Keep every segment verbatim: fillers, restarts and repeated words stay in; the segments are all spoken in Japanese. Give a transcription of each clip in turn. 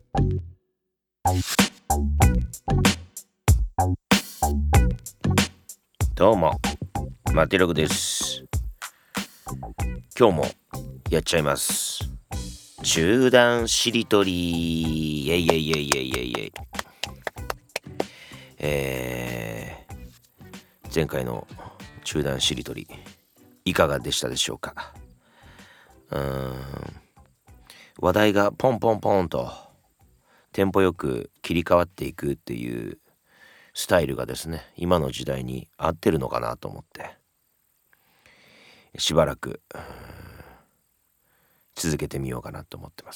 どうもマテログです。今日もやっちゃいます。中段しりとり、イエイイエイイエイイエイイエイイエイ。えー、前回の中段しりとりいかがでしたでしょうか。うーん話題がポンポンポンとテンポよく切り替わっていくっていうスタイルがですね、今の時代に合ってるのかなと思ってしばらく続けてみようかなと思ってます。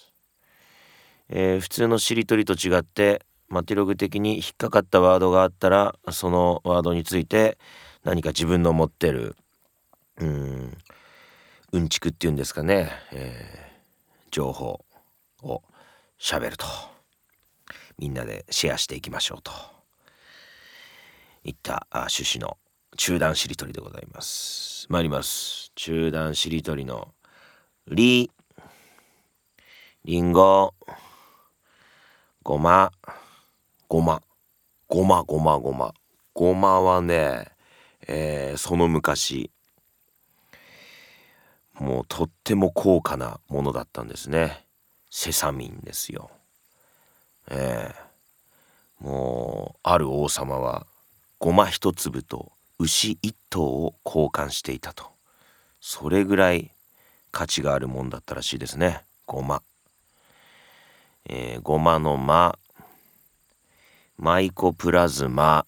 えー、普通のしりとりと違ってマテログ的に引っかかったワードがあったら、そのワードについて何か自分の持ってるうーんうんちくっていうんですかね、えー、情報を喋ると、みんなでシェアしていきましょうといった趣旨の中段しりとりでございます。参ります。中段しりとりのり、りんご、ごま、ごま、ごま、ごま、ごま。ごまはね、えー、その昔、もうとっても高価なものだったんですね。セサミンですよ。えー、もうある王様はごま一粒と牛一頭を交換していたと。それぐらい価値があるもんだったらしいですね。ごま。えー、ごまのま、マイコプラズマ、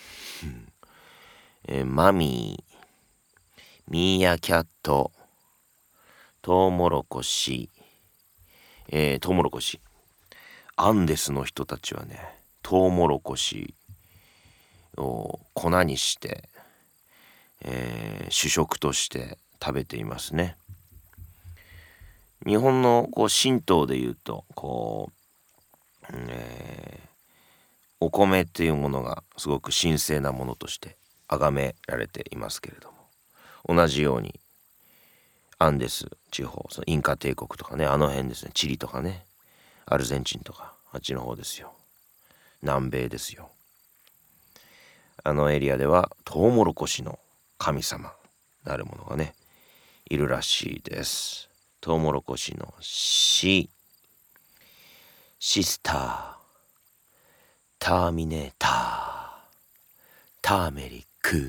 えー、マミー、ミーヤキャット、トウモロコシ、えー、トウモロコシ。アンデスの人たちはね、トウモロコシを粉にして、えー、主食として食べていますね。日本のこう神道でいうとこう、えー、お米っていうものがすごく神聖なものとして崇められていますけれども、同じようにアンデス地方、そのインカ帝国とかね、あの辺ですね、チリとかね、アルゼンチンとかあっちの方ですよ、南米ですよ。あのエリアではトウモロコシの神様なるものがねいるらしいです。トウモロコシのシ、シスター、ターミネーター、ターメリック、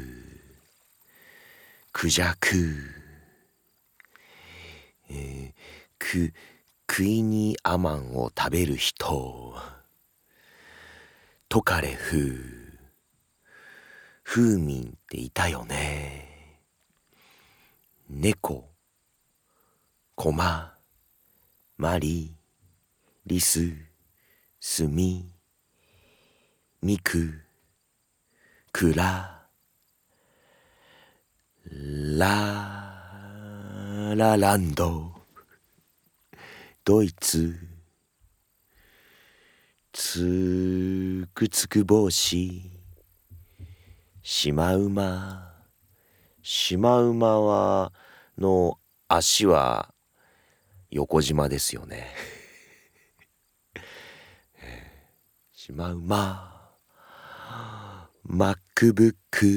クジャク、えー、ククイニーアマンを食べる人、トカレフ、フーミンっていたよね。猫、コマ、マリ、リス、スミ、ミク、クラ、ララランド、ドイツ、つくつく帽子、シマウマ、シマウマはの足は横縞ですよね。シマウマ、MacBook、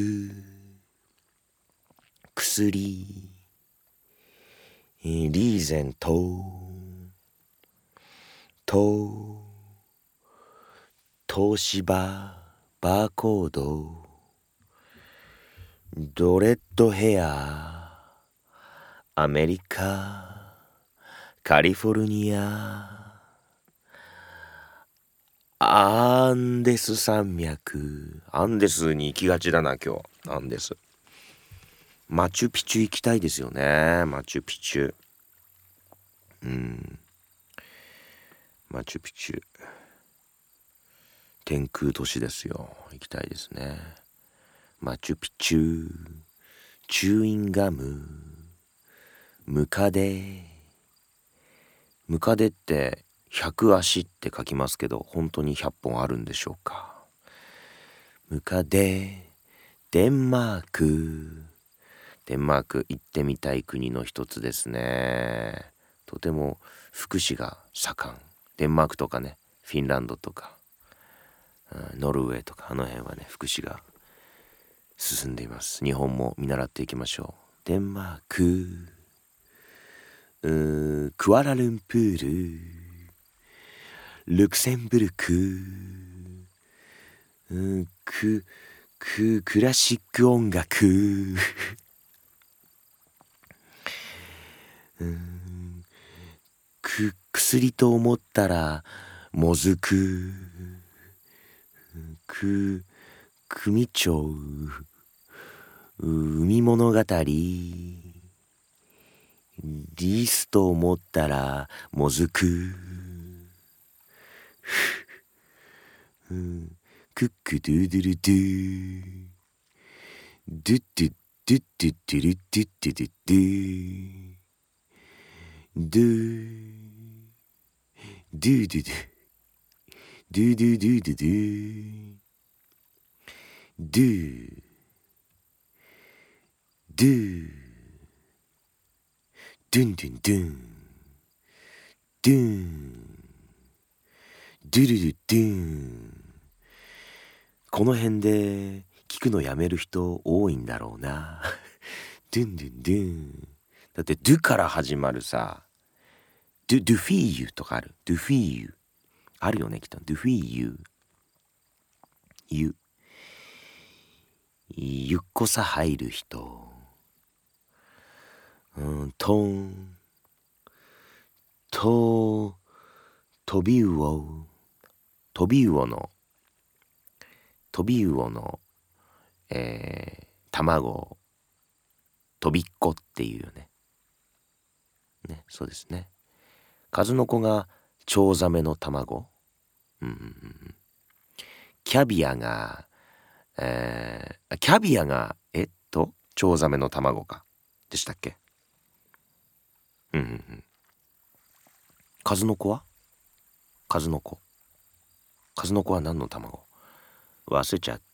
薬、リーゼント、と東芝、バーコード、ドレッドヘア、アメリカ、カリフォルニア、アンデス山脈。アンデスに行きがちだな今日。アンデス。マチュピチュ行きたいですよね。マチュピチュ。うん。マチュピチュ。天空都市ですよ。行きたいですね。マチュピチュ、チューインガム、ムカデ。ムカデって百足って書きますけど、本当にひゃっぽんあるんでしょうか。ムカデ、デンマーク。デンマーク行ってみたい国の一つですね。とても福祉が盛ん。 デンマークとかね、フィンランドとか、うん、ノルウェーとか、あの辺はね、福祉が進んでいます。日本も見習っていきましょう。デンマーク、うークアラルンプール、ルクセンブルク、うんクククラシック音楽うんく薬と思ったらもずく、く組長、海物語、リスと思ったらもずく、うん、クックドゥドゥルドゥドゥッドゥドゥッドゥドゥルドゥッドゥドゥドゥドゥドゥドゥドゥドゥドゥドゥドゥドゥドゥドゥドゥンドゥンドゥンドゥンドゥルルドゥン。この辺で聞くのやめる人多いんだろうなドゥンドゥンドゥン。だってドゥから始まるさ、ドゥドゥフィーユとかある。ドゥフィーユあるよね、きっと。ドゥフィーユゆゆっこさ入る人、うんとんと飛び魚、飛び魚の飛び魚の、えー、卵、飛びっこっていうよね。ね、そうですね。数の子がチョウザメの卵、うんうんうん、キャビアが、えー、キャビアがえっとチョウザメの卵かでしたっけ。うんうんうん。数の子は数の子数の子は何の卵忘れちゃった。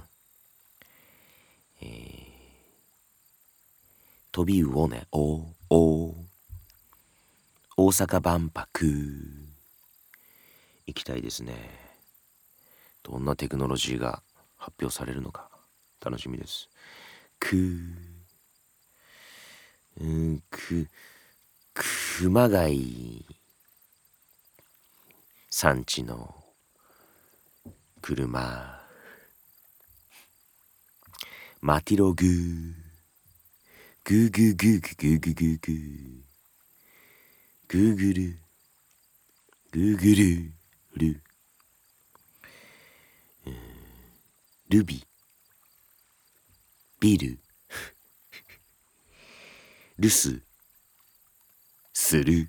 えー、飛び魚ね。おお大阪万博行きたいですね。どんなテクノロジーが発表されるのか楽しみです。くうんく熊谷産地の車、マティログーグーグーグーグーグーグーグーグーグーグルグーグルルルビビル留守する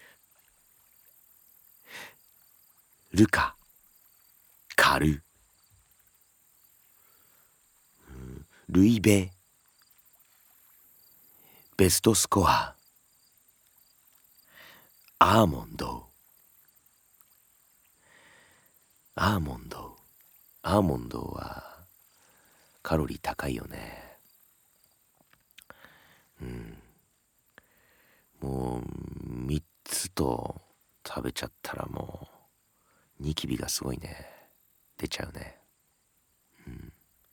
ルカカルルイベベストスコアアーモンドアーモンドアーモンドはカロリー高いよね。うんもうみっつと食べちゃったらもうニキビがすごいね出ちゃうね。うん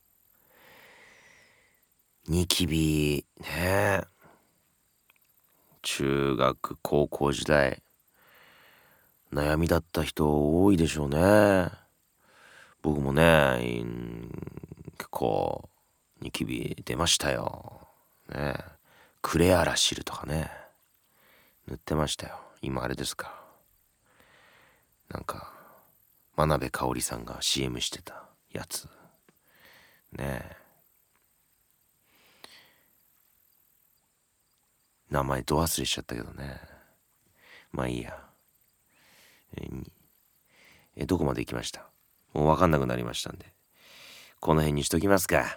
ニキビね、中学高校時代悩みだった人多いでしょうね。僕もね、結構ニキビ出ましたよ。ね、クレアラシルとかね塗ってましたよ。今あれですか、なんか真鍋かおりさんが シーエム してたやつねえ、名前ど忘れしちゃったけどね。まあいいや。ええどこまで行きました？もう分かんなくなりましたんでこの辺にしときますか。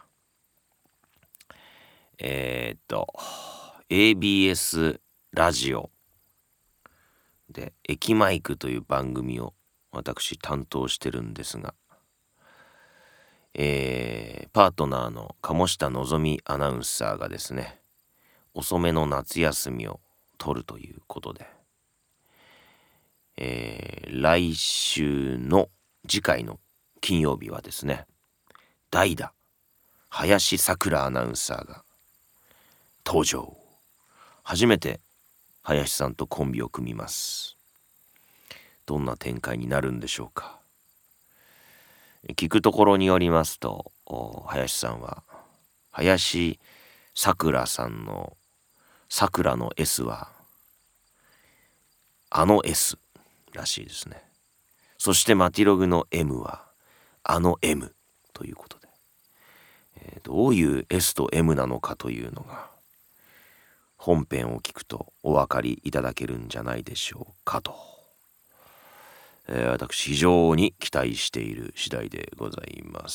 えー、っと エービーエス ラジオで駅マイクという番組を私担当してるんですが、えー、パートナーの鴨下のぞみアナウンサーがですね遅めの夏休みを取るということで、えー、来週の次回の金曜日はですね、代打林さくらアナウンサーが登場。初めて林さんとコンビを組みます。どんな展開になるんでしょうか。聞くところによりますと、林さんは林さくらさんのさくらの S はあの S らしいですね。そしてマティログの M はあの M ということで、えー、どういう S と M なのかというのが本編を聞くとお分かりいただけるんじゃないでしょうかと、えー、私非常に期待している次第でございます。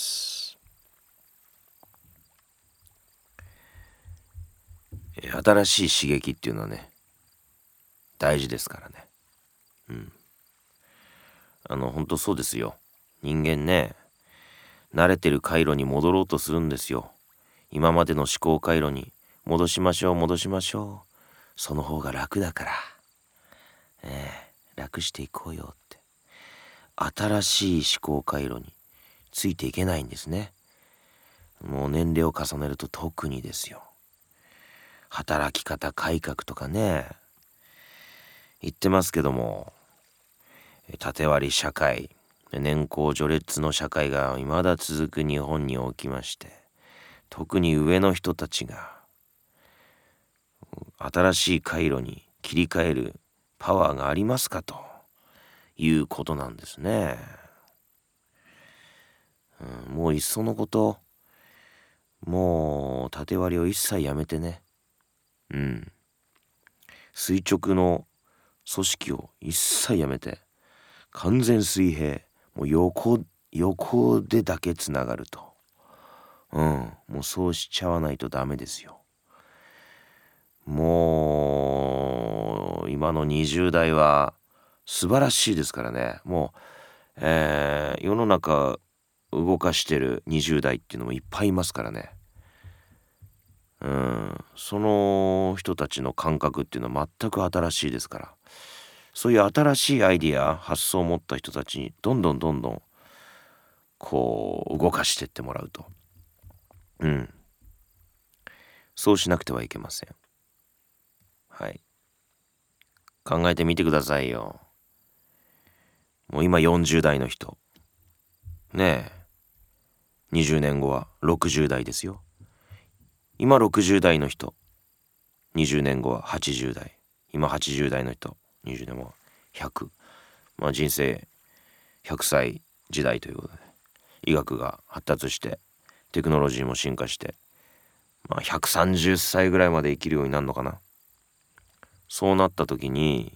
えー、新しい刺激っていうのはね大事ですからね。うんあの本当そうですよ。人間ね、慣れてる回路に戻ろうとするんですよ。今までの思考回路に戻しましょう戻しましょう。その方が楽だから、えー、楽していこうよって。新しい思考回路についていけないんですね。もう年齢を重ねると特にですよ。働き方改革とかね言ってますけども、縦割り社会、年功序列の社会が未だ続く日本におきまして、特に上の人たちが新しい回路に切り替えるパワーがありますかということなんですね。うん、もういっそのこともう縦割りを一切やめてね、うん垂直の組織を一切やめて完全水平、もう横横でだけつながると、うんもうそうしちゃわないとダメですよ。もう今のにじゅう代は素晴らしいですからね。もう、えー、世の中動かしてるにじゅう代っていうのもいっぱいいますからね。うんその人たちの感覚っていうのは全く新しいですから、そういう新しいアイディア発想を持った人たちにどんどんどんどんこう動かしてってもらうと、うんそうしなくてはいけません。はい考えてみてくださいよ。もう今よんじゅう代の人ねえにじゅうねんごはろくじゅう代ですよ。今ろくじゅう代の人にじゅうねんごははちじゅう代、今はちじゅう代の人にじゅうねんごはひゃく、まあ人生ひゃくさい時代ということで、医学が発達してテクノロジーも進化して、まあひゃくさんじゅっさいぐらいまで生きるようになるのかな。そうなった時に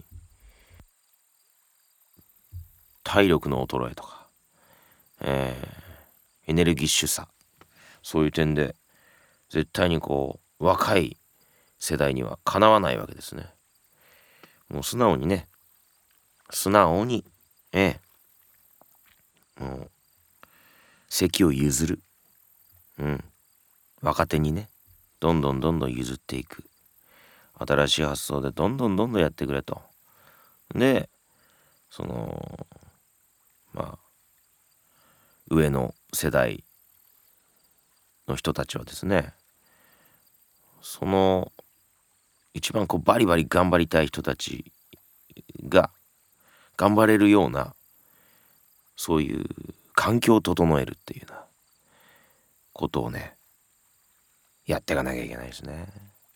体力の衰えとか、えー、エネルギッシュさ、そういう点で絶対にこう若い世代にはかなわないわけですね。もう素直にね素直にええもう席を譲る、うん若手にねどんどんどんどん譲っていく、新しい発想でどんどんどんどんやってくれと。でそのまあ上の世代の人たちはですね、その一番こうバリバリ頑張りたい人たちが頑張れるようなそういう環境を整えるっていうようなことをねやっていかなきゃいけないですね。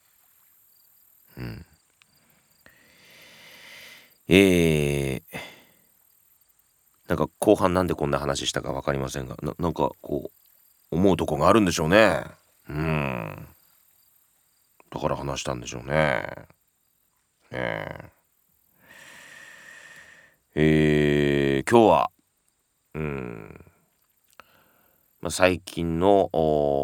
うんえー、なんか後半なんでこんな話したか分かりませんが、ななんかこう思うとこがあるんでしょうね。うんだから話したんでしょうね。えー、えー、今日はうんまあ、最近の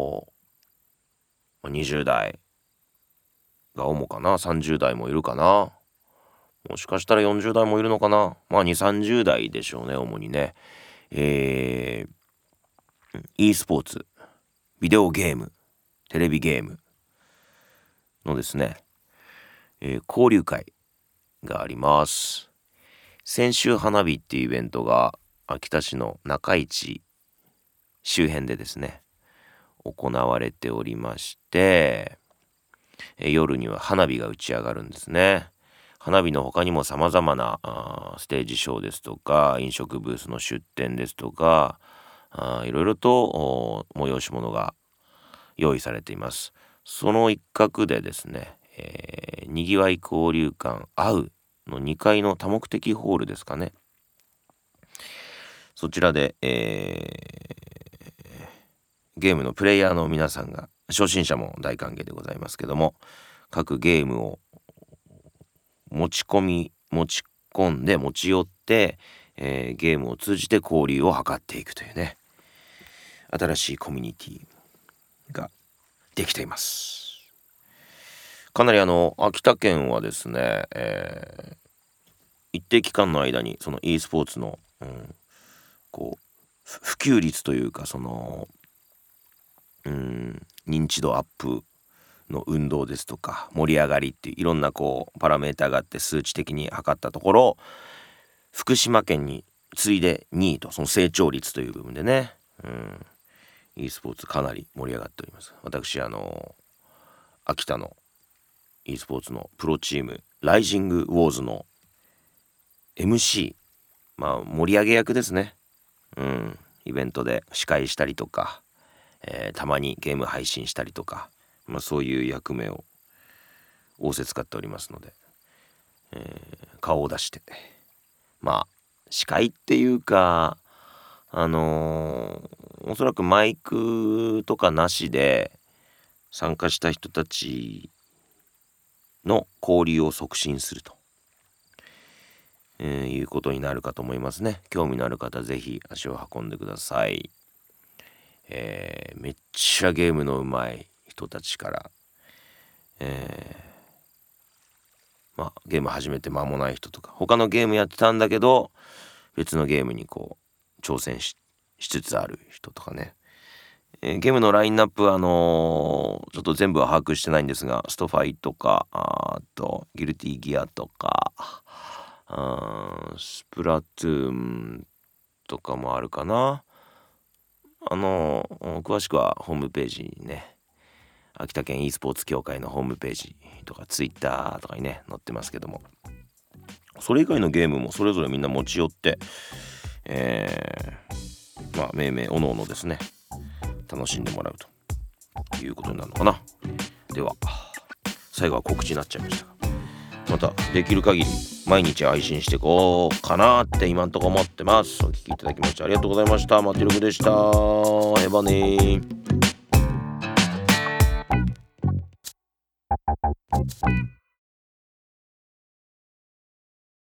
にじゅう代が主かな、さんじゅう代もいるかな、もしかしたらよんじゅう代もいるのかな、まあにじゅう、さんじゅう代でしょうね主にね。えー、e スポーツ、ビデオゲーム、テレビゲームのですね、えー、交流会があります。 先週花火っていうイベントが秋田市の中市周辺でですね行われておりまして、え夜には花火が打ち上がるんですね。花火の他にも様々なあーステージショーですとか飲食ブースの出店ですとかあーいろいろとお催し物が用意されています。その一角でですね、えーにぎわい交流館アウのにかいの多目的ホールですかね。そちらで、えーゲームのプレイヤーの皆さんが初心者も大歓迎でございますけども、各ゲームを持ち込み持ち込んで持ち寄って、えーゲームを通じて交流を図っていくというね新しいコミュニティができています。かなりあの秋田県はですね、えー一定期間の間にその e スポーツの、うん、こうふ普及率というかそのうん認知度アップの運動ですとか盛り上がりっていういろんなこうパラメーターがあって数値的に測ったところ福島県に次いでにいとその成長率という部分でね、うん、e スポーツかなり盛り上がっております。私あの秋田の e スポーツのプロチームライジングウォーズの エムシー まあ盛り上げ役ですね。うんイベントで司会したりとか、えーたまにゲーム配信したりとか、まあ、そういう役目を仰せ使っておりますので、えー顔を出してまあ司会っていうかあのーおそらくマイクとかなしで参加した人たちの交流を促進すると、えーいうことになるかと思いますね。興味のある方ぜひ足を運んでください。えーめっちゃゲームの上手い人たちから、えーまあゲーム始めて間もない人とか他のゲームやってたんだけど別のゲームにこう挑戦 し, しつつある人とかね、えーゲームのラインナップはあのーちょっと全部は把握してないんですがストファイとかあとギルティギアとかあースプラトゥーンとかもあるかな。あのー詳しくはホームページにね秋田県 e スポーツ協会のホームページとかツイッターとかにね載ってますけども、それ以外のゲームもそれぞれみんな持ち寄って、えー、まあ命名おのおのですね楽しんでもらうということになるのかな。では最後は告知になっちゃいましたが、またできる限り毎日配信していこうかなって今んとこ思ってます。お聞きいただきましてありがとうございました。マティログでした。エバネー